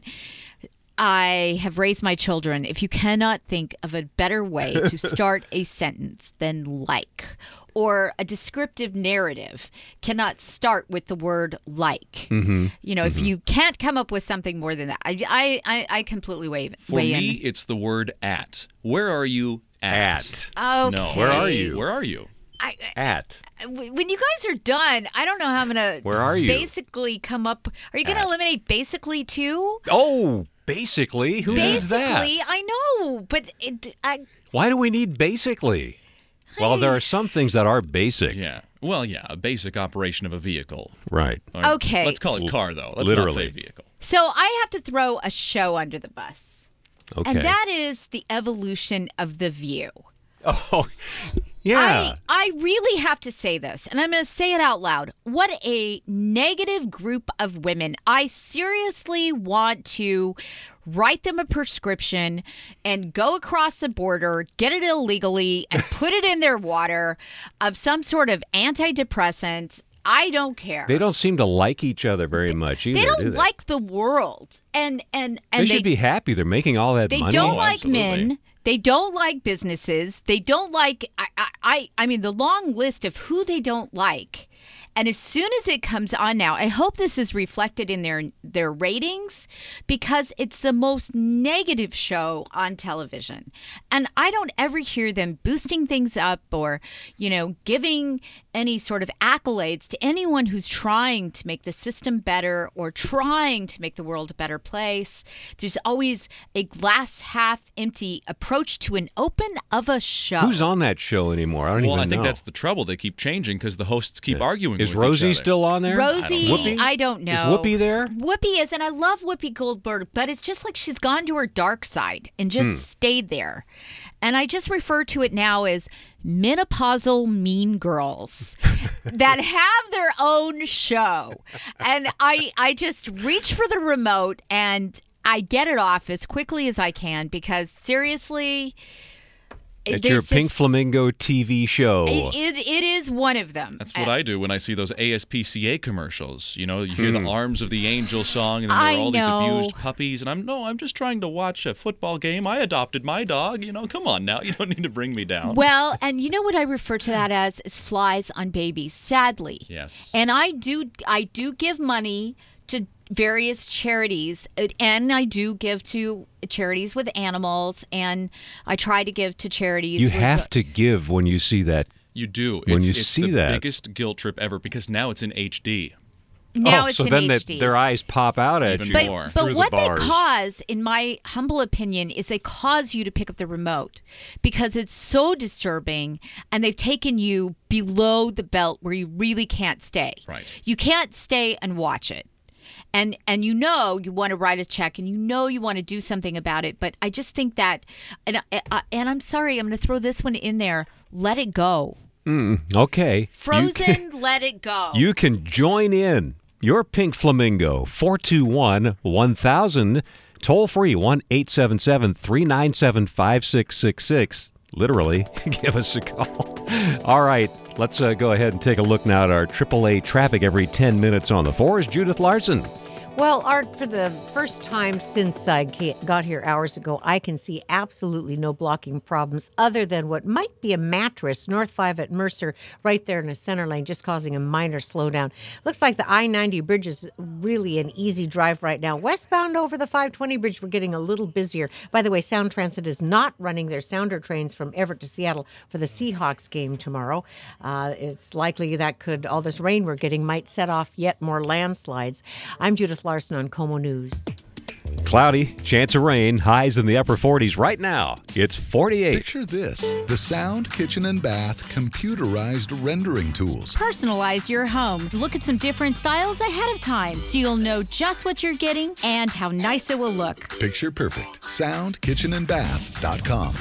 I have raised my children. If you cannot think of a better way to start a sentence than like, or a descriptive narrative cannot start with the word like. Mm-hmm. You know, if you can't come up with something more than that, I, I, I, I completely weigh, For weigh me, in. it's the word at. Where are you at? At. Okay. No. Where are you? Where are you? I, At. when you guys are done, I don't know how I'm gonna. Where are you? Basically, come up. Are you gonna At. eliminate basically too? Oh, basically. Who needs that? Basically, I know, but it, I. Why do we need basically? Well, there are some things that are basic. Yeah. Well, yeah, a basic operation of a vehicle. Right. Or- Okay. Let's call it car, though. Let's Literally. not say vehicle. So I have to throw a show under the bus, Okay. and that is the evolution of The View. Oh, yeah. I, I really have to say this, and I'm going to say it out loud. What a negative group of women. I seriously want to write them a prescription and go across the border, get it illegally, and put it in their water of some sort of antidepressant. I don't care. They don't seem to like each other very much either. They don't do they? like the world. And and and They should be happy. They're making all that they money. don't Oh, like absolutely. men. They don't like businesses. They don't like I, I I I mean the long list of who they don't like. And as soon as it comes on now, I hope this is reflected in their their ratings because it's the most negative show on television. And I don't ever hear them boosting things up or, you know, giving any sort of accolades to anyone who's trying to make the system better or trying to make the world a better place. There's always a glass half empty approach to an open of a show. Who's on that show anymore? I don't Well, even I think know. that's the trouble. They keep changing because the hosts keep arguing Is with Rosie each other. still on there? Rosie, Whoopi? I don't know. Is Whoopi there? Whoopi is, and I love Whoopi Goldberg, but it's just like she's gone to her dark side and just Hmm. stayed there. And I just refer to it now as menopausal mean girls that have their own show. And I, I just reach for the remote and I get it off as quickly as I can because seriously, It's your Pink just, Flamingo T V show. It, it, it is one of them. That's what I, I do when I see those A S P C A commercials. You know, you hear hmm. the Arms of the Angel song, and then there I are all know. these abused puppies. And I'm no, I'm just trying to watch a football game. I adopted my dog. You know, come on now. You don't need to bring me down. Well, and you know what I refer to that as is flies on babies. Sadly, yes. And I do, I do give money to various charities, and I do give to charities with animals, and I try to give to charities. You with have to give when you see that. You do. When it's, you it's see the that. biggest guilt trip ever because now it's in H D. Now oh, it's so in then H D. The, their eyes pop out at Even you But, more. but through what the they bars. cause, in my humble opinion, is they cause you to pick up the remote because it's so disturbing, and they've taken you below the belt where you really can't stay. Right. You can't stay and watch it. And and you know you want to write a check, and you know you want to do something about it. But I just think that, and, uh, and I'm sorry, I'm going to throw this one in there. Let it go. Mm, okay. Frozen, You can, let it go. you can join in. Your Pink Flamingo, four two one, one thousand, toll free, one eight seven seven, three nine seven, five six six six. Literally, give us a call. All right, let's uh, go ahead and take a look now at our triple A traffic every ten minutes on the fours. Judith Larson. Well, Art, for the first time since I got here hours ago, I can see absolutely no blocking problems other than what might be a mattress, North five at Mercer, right there in the center lane, just causing a minor slowdown. Looks like the I ninety bridge is really an easy drive right now. Westbound over the five twenty bridge, we're getting a little busier. By the way, Sound Transit is not running their Sounder trains from Everett to Seattle for the Seahawks game tomorrow. Uh, it's likely that could, all this rain we're getting might set off yet more landslides. I'm Judith Larson on KOMO News. Cloudy, chance of rain, highs in the upper forties right now. It's forty-eight. Picture this, the Sound Kitchen and Bath computerized rendering tools. Personalize your home. Look at some different styles ahead of time so you'll know just what you're getting and how nice it will look. Picture perfect. sound kitchen and bath dot com.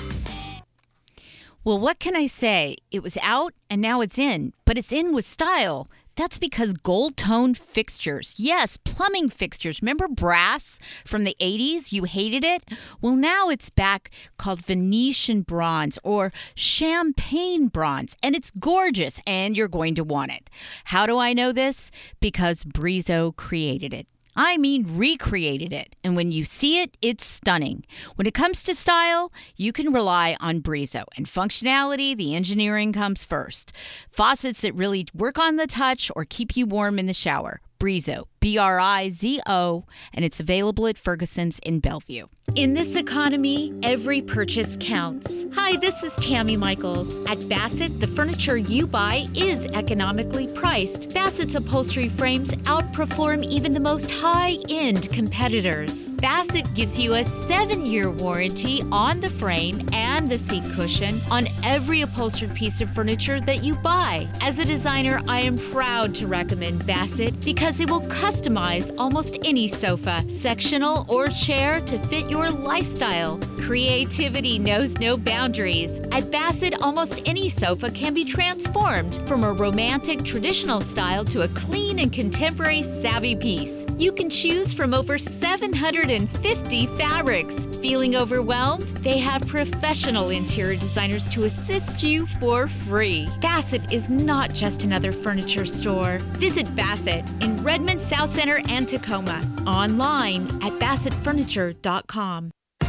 Well, what can I say? It was out and now it's in, but it's in with style. That's because gold tone fixtures, yes, plumbing fixtures. Remember brass from the eighties? You hated it? Well, now it's back called Venetian bronze or champagne bronze, and it's gorgeous, and you're going to want it. How do I know this? Because Brizo created it. I mean, recreated it. And when you see it, it's stunning. When it comes to style, you can rely on Brizo. And functionality, the engineering comes first. Faucets that really work on the touch or keep you warm in the shower. Brizo, B R I Z O, and it's available at Ferguson's in Bellevue. In this economy, every purchase counts. Hi, this is Tammy Michaels. At Bassett, the furniture you buy is economically priced. Bassett's upholstery frames outperform even the most high-end competitors. Bassett gives you a seven-year warranty on the frame and the seat cushion on every upholstered piece of furniture that you buy. As a designer, I am proud to recommend Bassett because they will customize almost any sofa, sectional, or chair to fit your lifestyle. Creativity knows no boundaries. At Bassett, almost any sofa can be transformed from a romantic traditional style to a clean and contemporary savvy piece. You can choose from over seven hundred fifty fabrics. Feeling overwhelmed? They have professional interior designers to assist you for free. Bassett is not just another furniture store. Visit Bassett in Redmond, South Center, and Tacoma. Online at bassett furniture dot com.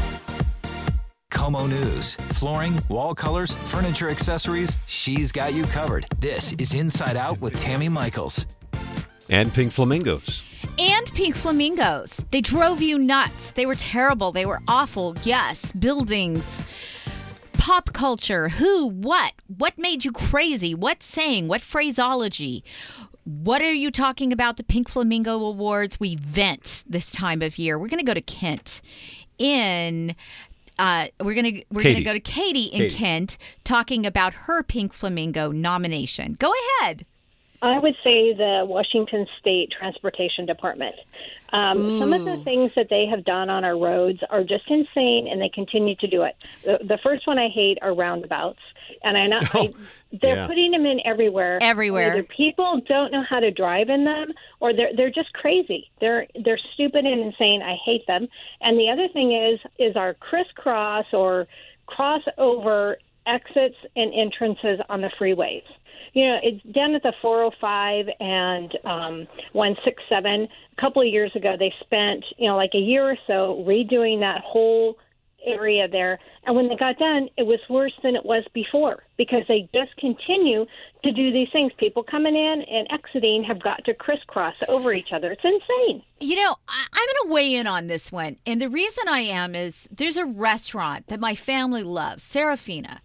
KOMO News. Flooring, wall colors, furniture accessories, she's got you covered. This is Inside Out with Tammy Michaels. And Pink Flamingos. And Pink Flamingos. They drove you nuts. They were terrible. They were awful. Yes. Buildings. Pop culture. Who? What? What made you crazy? What saying? What phraseology? What are you talking about? The Pink Flamingo Awards. We vent this time of year. We're going to go to Kent in... Uh, we're gonna we're Katie. gonna go to Katie in Katie. Kent talking about her Pink Flamingo nomination. Go ahead. I would say the Washington State Transportation Department. Um, some of the things that they have done on our roads are just insane, and they continue to do it. The, the first one I hate are roundabouts, and I know I, they're yeah. putting them in everywhere. Everywhere. Either people don't know how to drive in them, or they're they're just crazy. They're they're stupid and insane. I hate them. And the other thing is is our crisscross or crossover exits and entrances on the freeways. You know, it's down at the four oh five and um, one sixty-seven. A couple of years ago, they spent, you know, like a year or so redoing that whole area there. And when they got done, it was worse than it was before because they just continue to do these things. People coming in and exiting have got to crisscross over each other. It's insane. You know, I- I'm going to weigh in on this one. And the reason I am is there's a restaurant that my family loves, Serafina.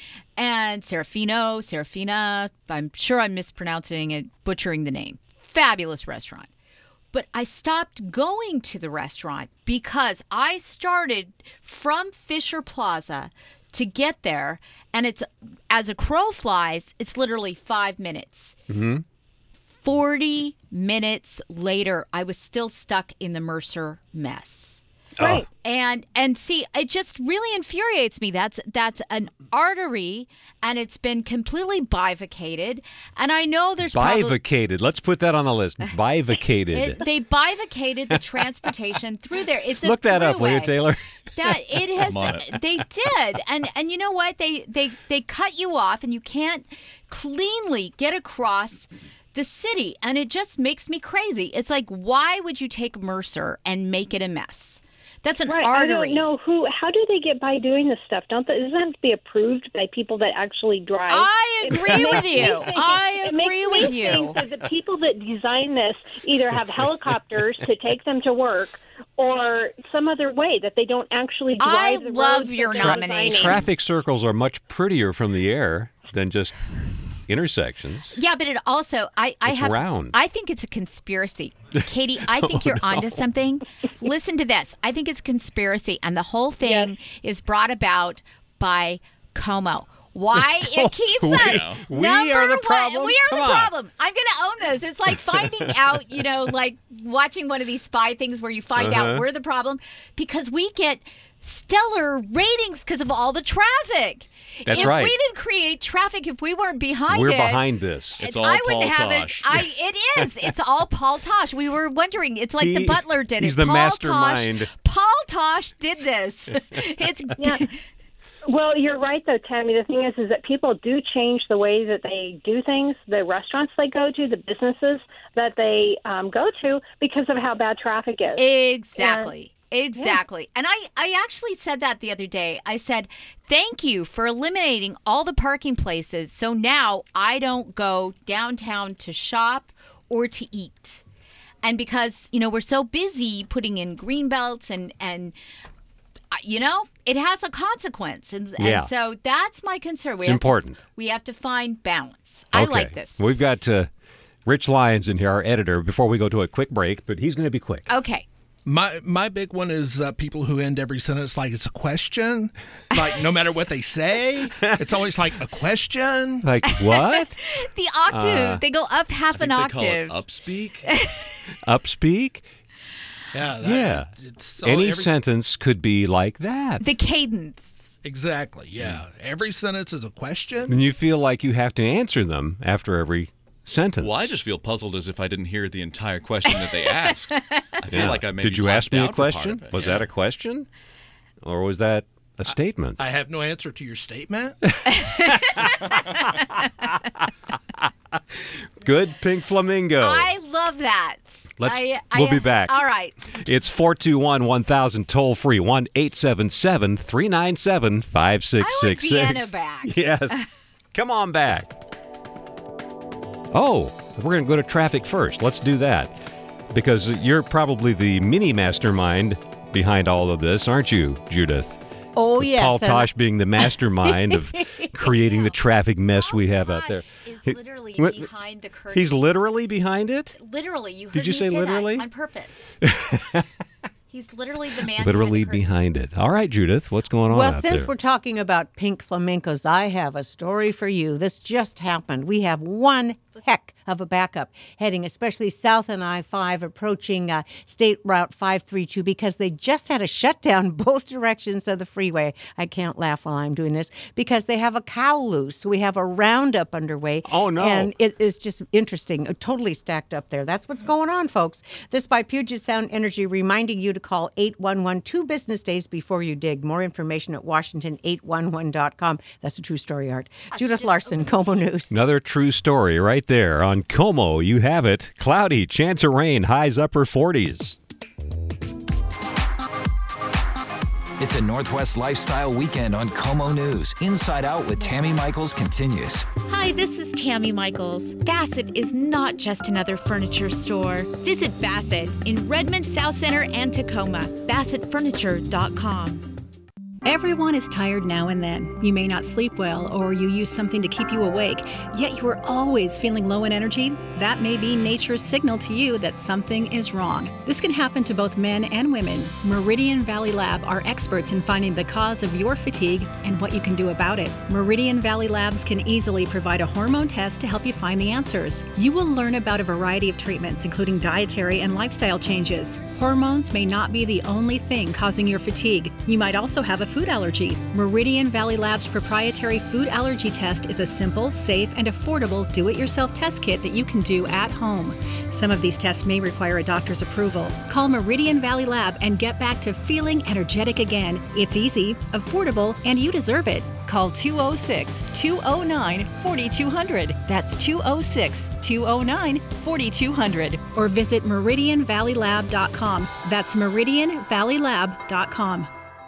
And Serafino, Serafina, I'm sure I'm mispronouncing it, butchering the name. Fabulous restaurant. But I stopped going to the restaurant because I started from Fisher Plaza to get there, and it's, as a crow flies, it's literally five minutes. Mm-hmm. forty minutes later, I was still stuck in the Mercer mess. Right. And and see, it just really infuriates me. That's that's an artery, and it's been completely bifurcated. And I know there's probably Bifurcated. Let's put that on the list. Bifurcated. it, they bifurcated the transportation through there. It's a Look that up, will you, throughway. Taylor? That it has. I'm on it. They did, and and you know what? They they they cut you off, and you can't cleanly get across the city, and it just makes me crazy. It's like, why would you take Mercer and make it a mess? That's an right. artery. I don't know who. How do they get by doing this stuff? Don't they, doesn't it have to be approved by people that actually drive? I It agree makes with me you. think- I it makes agree me with you. think that the people that design this either have helicopters to take them to work, or some other way that they don't actually drive. I the love roads that your they're nomination. designing. Traffic circles are much prettier from the air than just intersections. Yeah, but it also I, I It's have round. I think it's a conspiracy. Katie, I think Oh, you're onto no. something. Listen to this. I think it's a conspiracy, and the whole thing is brought about by Como. Why it keeps We- us we number are the one- problem? We are Come the on. problem. I'm going to own this. It's like finding out, you know, like watching one of these spy things where you find Uh-huh. out we're the problem because we get stellar ratings because of all the traffic. That's if right. we didn't create traffic, if we weren't behind We're it, behind this. It's and all I wouldn't Paul have Tosh. it. I, it is. It's all Paul Tosh. We were wondering. It's like the He- butler did he's it. the Paul mastermind. Tosh, Paul Tosh did this. It's Yeah. Well, you're right, though, Tammy. The thing is, is that people do change the way that they do things, the restaurants they go to, the businesses that they um, go to, because of how bad traffic is. Exactly. Exactly. And I, I actually said that the other day. I said, thank you for eliminating all the parking places. So now I don't go downtown to shop or to eat. And because, you know, we're so busy putting in green belts and, and uh, you know, it has a consequence. And, Yeah. and so that's my concern. We It's have important. To, we have to find balance. I Okay. like this. We've got uh, Rich Lyons in here, our editor, before we go to a quick break, but he's going to be quick. Okay. My my big one is uh, people who end every sentence like it's a question. Like no matter what they say, it's always like a question. Like what? The octave. Uh, they go up half I an think they call octave. it upspeak. Upspeak? Yeah. That, Yeah. It's so Any every- sentence could be like that. The cadence. Exactly. Yeah. Every sentence is a question. And you feel like you have to answer them after every sentence. Well, I just feel puzzled as if I didn't hear the entire question that they asked. I feel Yeah. like I may Did be you ask left me a out for part question? of it. Was Yeah. that a question? Or was that a statement? I have no answer to your statement. Good Pink Flamingo. I love that. Let's- I, we'll I- be back. All right. It's four two one, one thousand toll free, one eight seven seven, three nine seven, five six six six. I want Vienna back. Yes. Come on back. Oh, we're going to go to traffic first. Let's do that. Because you're probably the mini mastermind behind all of this, aren't you, Judith? Oh, yes. Paul and- Tosh being the mastermind of creating the traffic mess we have out there. Is literally What- behind the curtain. He's literally behind it? Literally, you heard Did you me say that literally? on purpose. He's literally the man. Literally behind behind it. All right, Judith, what's going on Well, out since there? we're talking about pink flamingos, I have a story for you. This just happened. We have one heck of a backup heading especially south on I five approaching uh, State Route five three two because they just had a shutdown both directions of the freeway. I can't laugh while I'm doing this because they have a cow loose. So we have a roundup underway. Oh, no. And it is just interesting, totally stacked up there. That's what's going on, folks. This by Puget Sound Energy reminding you to call eight one one two business days before you dig. More information at Washington eight one one dot com. That's a true story, Art. Judith Larson, Como News. Another true story right there on Como. You have it. Cloudy, chance of rain, highs upper forties. It's a Northwest Lifestyle Weekend on Como News. Inside Out with Tammy Michaels continues. Hi, this is Tammy Michaels. Bassett is not just another furniture store. Visit Bassett in Redmond, South Center, and Tacoma. Bassett Furniture dot com. Everyone is tired now and then. You may not sleep well, or you use something to keep you awake, yet you are always feeling low in energy. That may be nature's signal to you that something is wrong. This can happen to both men and women. Meridian Valley Lab are experts in finding the cause of your fatigue and what you can do about it. Meridian Valley Labs can easily provide a hormone test to help you find the answers. You will learn about a variety of treatments, including dietary and lifestyle changes. Hormones may not be the only thing causing your fatigue. You might also have a food allergy. Meridian Valley Labs' proprietary food allergy test is a simple, safe, and affordable do-it-yourself test kit that you can do at home. Some of these tests may require a doctor's approval. Call Meridian Valley Lab and get back to feeling energetic again. It's easy, affordable, and you deserve it. Call two oh six, two oh nine, four two zero zero. That's two oh six, two oh nine, four two zero zero. Or visit meridian valley lab dot com. That's meridian valley lab dot com.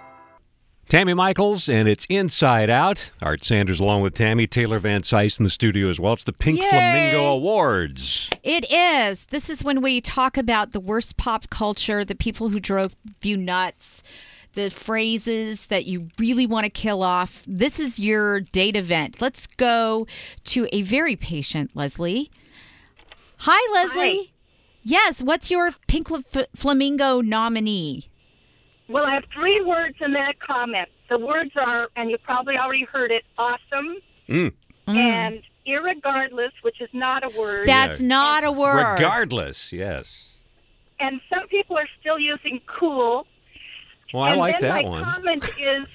Tammy Michaels, and it's Inside Out. Art Sanders along with Tammy. Taylor Van Sice in the studio as well. It's the Pink Yay! Flamingo Awards. It is. This is when we talk about the worst pop culture, the people who drove you nuts, the phrases that you really want to kill off. This is your date event. Let's go to a very patient Leslie. Hi, Leslie. Hi. Yes, what's your Pink Fl- Flamingo nominee? Well, I have three words in that comment. The words are, and you probably already heard it, awesome, Mm. and irregardless, which is not a word. That's not a word. Regardless, yes. And some people are still using cool. Well, I and like then that my one. comment is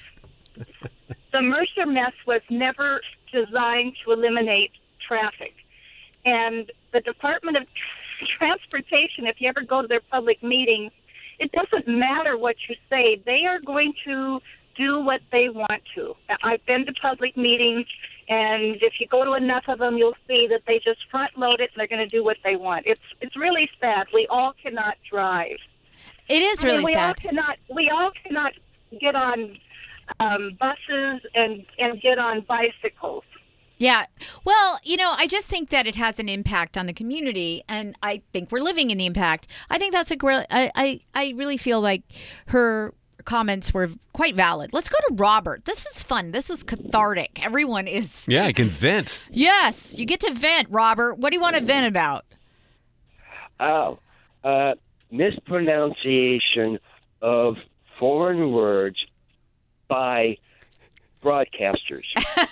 the Mercer mess was never designed to eliminate traffic. And the Department of Transportation, if you ever go to their public meetings, it doesn't matter what you say. They are going to do what they want to. I've been to public meetings, and if you go to enough of them, you'll see that they just front load it, and they're going to do what they want. It's it's really sad. We all cannot drive. It is I mean, really we sad. all cannot. We all cannot get on um, buses and and get on bicycles. Yeah. Well, you know, I just think that it has an impact on the community, and I think we're living in the impact. I think that's a great, I, I, I really feel like her comments were quite valid. Let's go to Robert. This is fun. This is cathartic. Everyone is. Yeah, I can vent. Yes, you get to vent, Robert. What do you want to vent about? Oh, uh, mispronunciation of foreign words by broadcasters.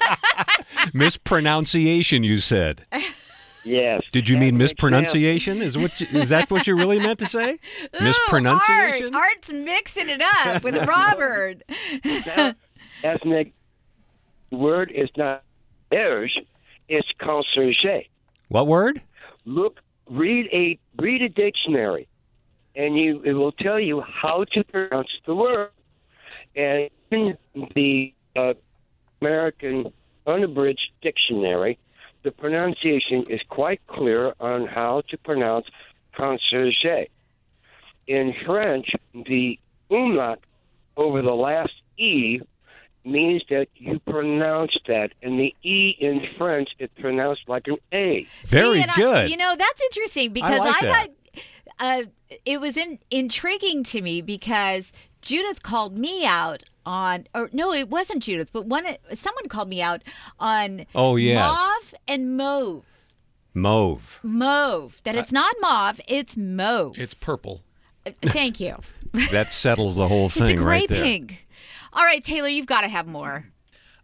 Mispronunciation, you said. Yes. Did you That mean makes mispronunciation? Is what you, is that what you really meant to say? Ooh, Mispronunciation? Art, Art's mixing it up with Robert. Now, ethnic word is not theirs, it's concierge. What word? Look, read a read a dictionary, and you it will tell you how to pronounce the word. And in the uh, American Unabridged Dictionary, the pronunciation is quite clear on how to pronounce concierge. In French, the umlaut over the last E means that you pronounce that, and the E in French is pronounced like an A. Very See, and good. I, you know, that's interesting because like I, that. got, uh, it was in, intriguing to me because Judith called me out on, or no, it wasn't Judith, but one, someone called me out on Oh, yes. mauve and mauve. Mauve. Mauve. That it's not mauve, it's mauve. It's purple. Uh, Thank you. That settles the whole It's thing a gray right there. pink. All right, Taylor, you've got to have more.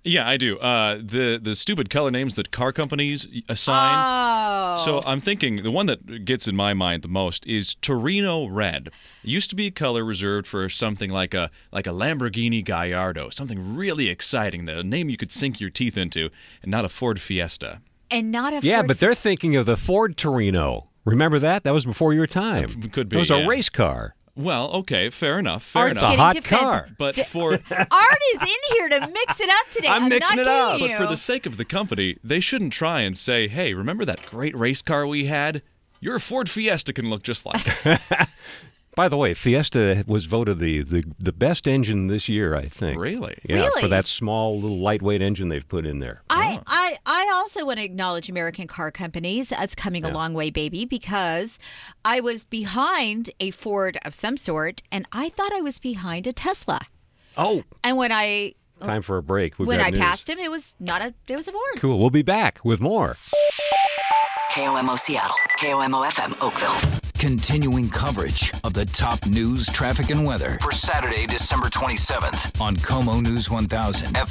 Yeah, I do. Uh, the the stupid color names that car companies assign. Oh. So I'm thinking the one that gets in my mind the most is Torino Red. It used to be a color reserved for something like a like a Lamborghini Gallardo, something really exciting, the name you could sink your teeth into, and not a Ford Fiesta. And not a Yeah, Ford but they're thinking of the Ford Torino. Remember that? That was before your time. Could be. It was yeah. a race car. Well, okay, fair enough. Fair Art's enough. It's a hot car. But for Art is in here to mix it up today. I'm mixing not it up. kidding But for you. the sake of the company, they shouldn't try and say, hey, remember that great race car we had? Your Ford Fiesta can look just like it. By the way, Fiesta was voted the, the, the best engine this year, I think. Really? Yeah, Really? for that small, little lightweight engine they've put in there. I, I, I also want to acknowledge American car companies as coming a long way, baby, because I was behind a Ford of some sort, and I thought I was behind a Tesla. Oh. And when I Time for a break. We've when got I news. passed him, it was not a it was a Ford. Cool. We'll be back with more. K O M O Seattle, K O M O F M Oakville. Continuing coverage of the top news, traffic, and weather for Saturday, December twenty-seventh on Como News one thousand, F